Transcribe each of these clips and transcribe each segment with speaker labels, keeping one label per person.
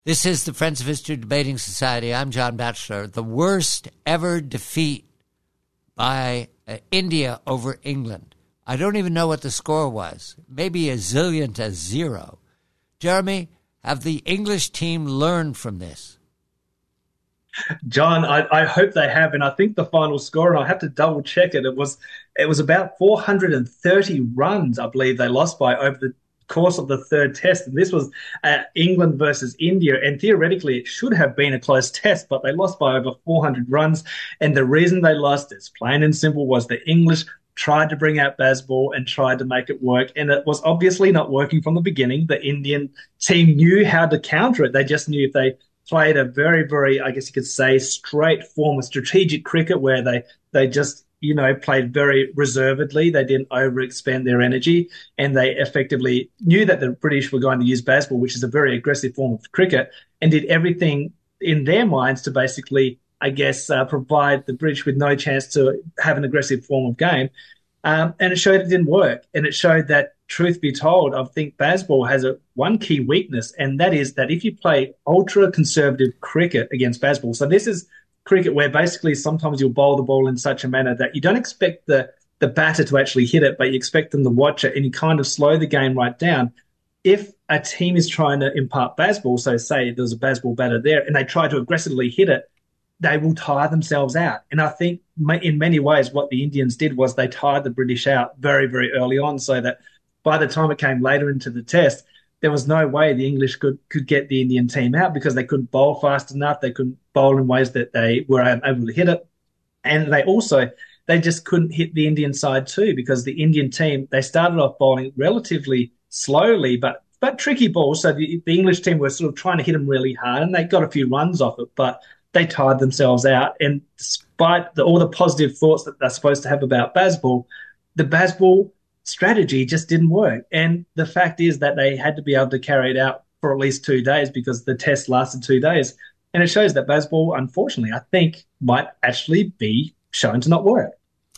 Speaker 1: This is the Friends of History Debating Society. I'm John Batchelor. The worst ever defeat by India over England. I don't even know what the score was. Maybe a zillion to zero. Jeremy, have the English team learned from this?
Speaker 2: John, I hope they have, and I think the final score, and I'll have to double check it. It was about 430 runs, I believe they lost by over the course of the third test, and this was England versus India, and theoretically it should have been a close test, but they lost by over 400 runs, and the reason they lost, it's plain and simple, was the English tried to bring out Bazball and tried to make it work, and it was obviously not working from the beginning. The Indian team knew how to counter it. They just knew if they played a very, very, I guess you could say, straight form of strategic cricket where they just played very reservedly. They didn't overexpend their energy, and they effectively knew that the British were going to use Bazball, which is a very aggressive form of cricket, and did everything in their minds to basically, I guess, provide the British with no chance to have an aggressive form of game. And it showed it didn't work. And it showed that, truth be told, I think Bazball has one key weakness, and that is that if you play ultra-conservative cricket against Bazball, so this is cricket where basically sometimes you'll bowl the ball in such a manner that you don't expect the batter to actually hit it, but you expect them to watch it, and you kind of slow the game right down. If a team is trying to impart Bazball, so say there's a Bazball batter there, and they try to aggressively hit it, they will tire themselves out. And I think in many ways what the Indians did was they tired the British out very, very early on, so that by the time it came later into the test, there was no way the English could get the Indian team out because they couldn't bowl fast enough. They couldn't bowl in ways that they were able to hit it. And they just couldn't hit the Indian side too, because the Indian team, they started off bowling relatively slowly, but tricky balls. So the English team were sort of trying to hit them really hard, and they got a few runs off it, but they tired themselves out. And despite all the positive thoughts that they're supposed to have about Bazball, the Bazball strategy just didn't work. And the fact is that they had to be able to carry it out for at least 2 days because the test lasted 2 days. And it shows that Bazball, unfortunately, I think might actually be shown to not work.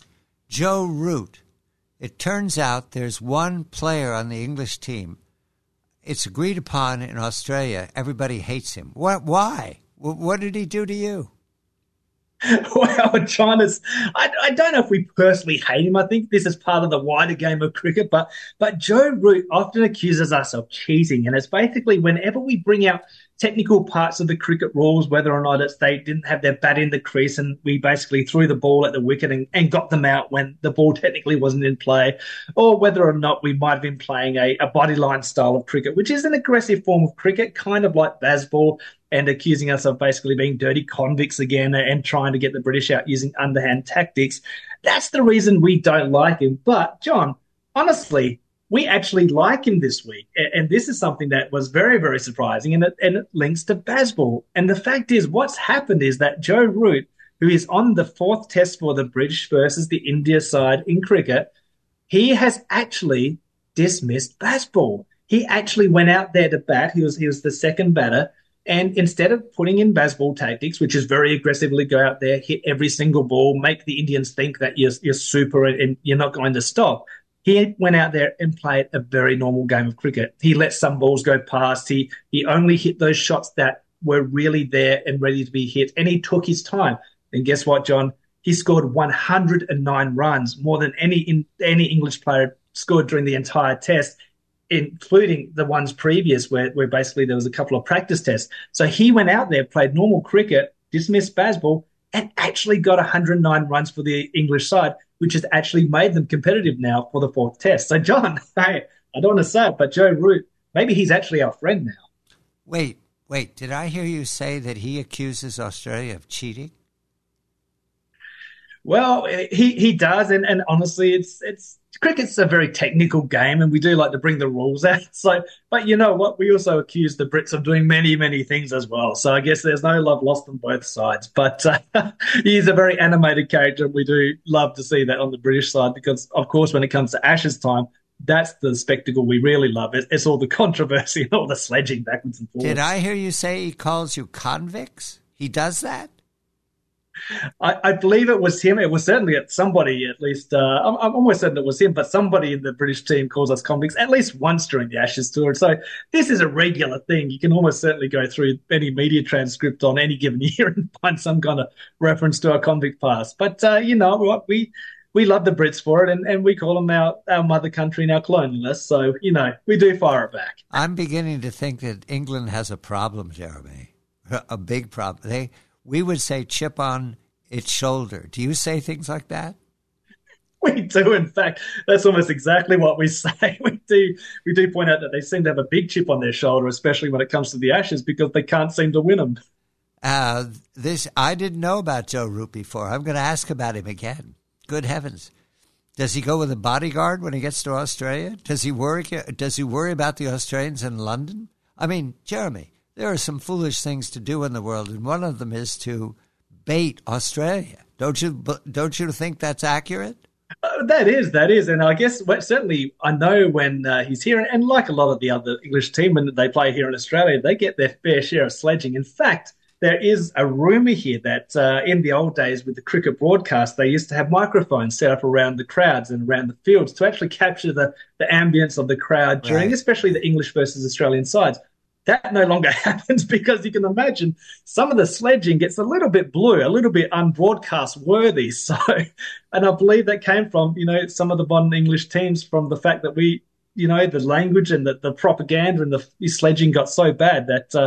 Speaker 1: Joe Root. It turns out there's one player on the English team. It's agreed upon in Australia. Everybody hates him. Why? What did he do to you?
Speaker 2: Well, John, I don't know if we personally hate him. I think this is part of the wider game of cricket. But Joe Root often accuses us of cheating. And it's basically whenever we bring out technical parts of the cricket rules, whether or not it's they didn't have their bat in the crease and we basically threw the ball at the wicket and got them out when the ball technically wasn't in play, or whether or not we might have been playing a bodyline style of cricket, which is an aggressive form of cricket, kind of like Bazball, and accusing us of basically being dirty convicts again and trying to get the British out using underhand tactics. That's the reason we don't like him. But, John, honestly, we actually like him this week. And this is something that was very, very surprising, and it links to Bazball. And the fact is, what's happened is that Joe Root, who is on the fourth test for the British versus the India side in cricket, he has actually dismissed Bazball. He actually went out there to bat. He was the second batter. And instead of putting in Bazball tactics, which is very aggressively go out there, hit every single ball, make the Indians think that you're super and you're not going to stop, he went out there and played a very normal game of cricket. He let some balls go past. He only hit those shots that were really there and ready to be hit, and he took his time. And guess what, John? He scored 109 runs, more than any English player scored during the entire test, including the ones previous where basically there was a couple of practice tests. So he went out there, played normal cricket, dismissed Bazball, and actually got 109 runs for the English side, which has actually made them competitive now for the fourth test. So, John, hey, I don't want to say it, but Joe Root, maybe he's actually our friend now.
Speaker 1: Wait, did I hear you say that he accuses Australia of cheating?
Speaker 2: Well, he does, and honestly, it's cricket's a very technical game, and we do like to bring the rules out. So, but you know what? We also accuse the Brits of doing many, many things as well. So I guess there's no love lost on both sides. But he's a very animated character, and we do love to see that on the British side because, of course, when it comes to Ashes time, that's the spectacle we really love. It's all the controversy and all the sledging backwards and forwards.
Speaker 1: Did I hear you say he calls you convicts? He does that?
Speaker 2: I believe it was him. It was certainly somebody, at least. I'm almost certain it was him, but somebody in the British team calls us convicts at least once during the Ashes tour. So this is a regular thing. You can almost certainly go through any media transcript on any given year and find some kind of reference to our convict past. But you know what? We love the Brits for it, and we call them our mother country and our colonialists. So, you know, we do fire it back.
Speaker 1: I'm beginning to think that England has a problem, Jeremy, a big problem. We would say chip on its shoulder. Do you say things like that?
Speaker 2: We do, in fact. That's almost exactly what we say. We do point out that they seem to have a big chip on their shoulder, especially when it comes to the Ashes, because they can't seem to win them.
Speaker 1: I didn't know about Joe Root before. I'm going to ask about him again. Good heavens. Does he go with a bodyguard when he gets to Australia? Does he worry about the Australians in London? I mean, Jeremy, there are some foolish things to do in the world, and one of them is to bait Australia. Don't you think that's accurate?
Speaker 2: That is. And I guess certainly I know when he's here, and like a lot of the other English team, when they play here in Australia, they get their fair share of sledging. In fact, there is a rumour here that in the old days with the cricket broadcast, they used to have microphones set up around the crowds and around the fields to actually capture the ambience of the crowd during, especially the English versus Australian sides. That no longer happens because you can imagine some of the sledging gets a little bit blue, a little bit unbroadcast worthy. So, and I believe that came from, you know, some of the modern English teams from the fact that we, you know, the language and the propaganda and the sledging got so bad that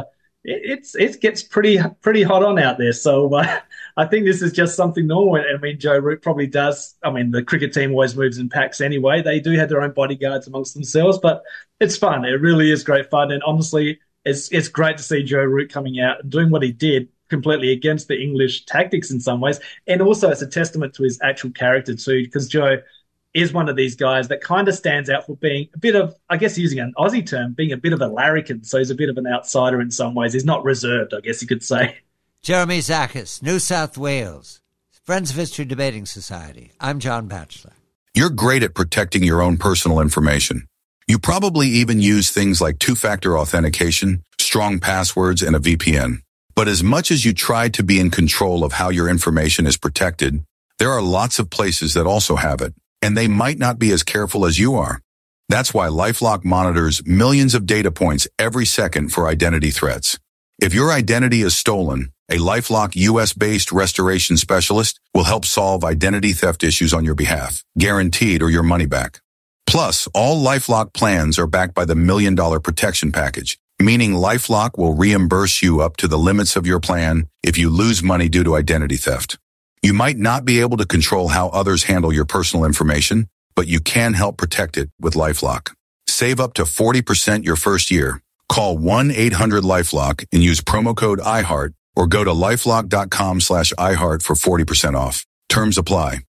Speaker 2: it gets pretty hot on out there. So I think this is just something normal. I mean, Joe Root probably does. I mean, the cricket team always moves in packs anyway. They do have their own bodyguards amongst themselves, but it's fun. It really is great fun. And honestly, it's great to see Joe Root coming out and doing what he did completely against the English tactics in some ways. And also it's a testament to his actual character too, because Joe is one of these guys that kind of stands out for being a bit of, I guess using an Aussie term, being a bit of a larrikin. So he's a bit of an outsider in some ways. He's not reserved, I guess you could say.
Speaker 1: Jeremy Zakis, New South Wales, Friends of History Debating Society. I'm John Batchelor.
Speaker 3: You're great at protecting your own personal information. You probably even use things like two-factor authentication, strong passwords, and a VPN. But as much as you try to be in control of how your information is protected, there are lots of places that also have it, and they might not be as careful as you are. That's why LifeLock monitors millions of data points every second for identity threats. If your identity is stolen, a LifeLock US-based restoration specialist will help solve identity theft issues on your behalf, guaranteed or your money back. Plus, all LifeLock plans are backed by the $1 Million Protection Package, meaning LifeLock will reimburse you up to the limits of your plan if you lose money due to identity theft. You might not be able to control how others handle your personal information, but you can help protect it with LifeLock. Save up to 40% your first year. Call 1-800-LifeLock and use promo code iHeart or go to lifelock.com/iHeart for 40% off. Terms apply.